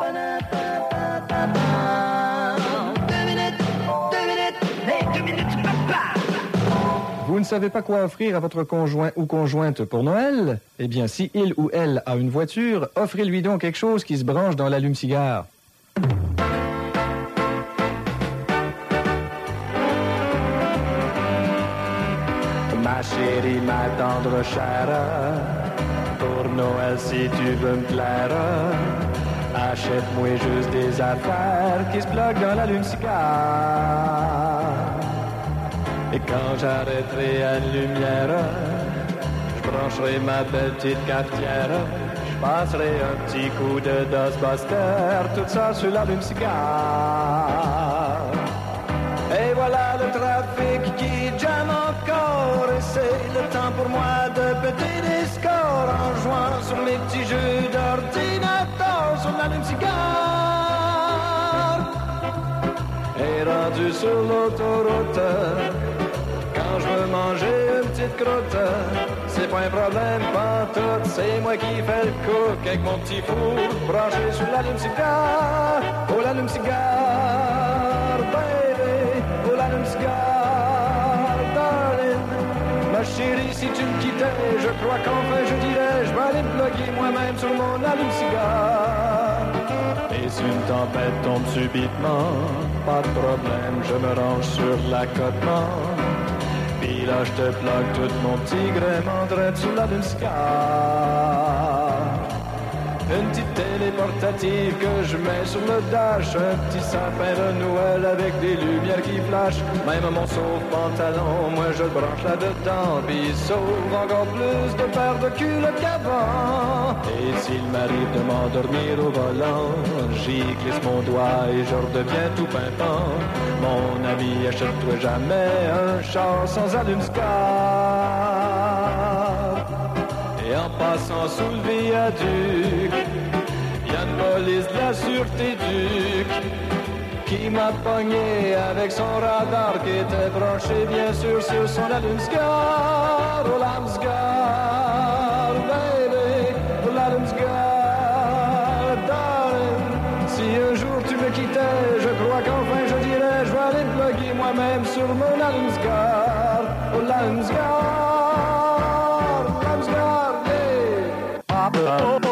Vous ne savez pas quoi offrir à votre conjoint ou conjointe pour Noël? Eh bien, si il ou elle a une voiture, offrez-lui donc quelque chose qui se branche dans l'allume-cigare. Ma chérie, ma tendre chère, pour Noël si tu veux me plaire, achète-moi juste des affaires qui se bloquent dans l'allume-cigare. Et quand j'arrêterai à une lumière, je brancherai ma belle petite cafetière, je passerai un petit coup de Dustbuster, tout ça sur l'allume-cigare. Et voilà le trafic qui jamme encore, et c'est le temps pour moi de péter des scores en jouant sur mes petits jeux d'ordinateur sur l'allume-cigare. Et rendu sur l'autoroute, quand je veux manger une petite croûte, c'est pas un problème pantoute, c'est moi qui fais le cook avec mon petit four branché sur l'allume-cigare. Oh l'allume-cigare, baby, oh l'allume-cigare, darling. Ma chérie, si tu me quittais, je crois qu'enfin je dirais, je vais aller me plugger moi-même sur mon allume-cigare. Et si une tempête tombe subitement, pas de problème, je me range sur l'accotement. Puis là, je te plug tout mon petit gréement direct sur l'allume-cigare. Une petite télé portative que je mets sur le dash, un petit sapin de Noël avec des lumières qui flashent. Même mon sauve-pantalon, moi je le branche là-dedans, puis il sauve encore plus de paires de culottes qu'avant. Et s'il m'arrive de m'endormir au volant, j'y glisse mon doigt et je redeviens tout pimpant. Mon ami, achète-toi jamais un char sans allume-cigare. Et en passant sous le viaduc, y a une police de la sûreté duc qui m'a pogné avec son radar qui était branché bien sûr sur son allume-cigare. Oh l'allume-cigare, baby, oh l'allume-cigare, darling. Si un jour tu me quittais, je crois qu'enfin je dirais, je vais aller me plugger moi-même sur mon allume-cigare. Oh l'allume-cigare, l'allume-cigare, yeah.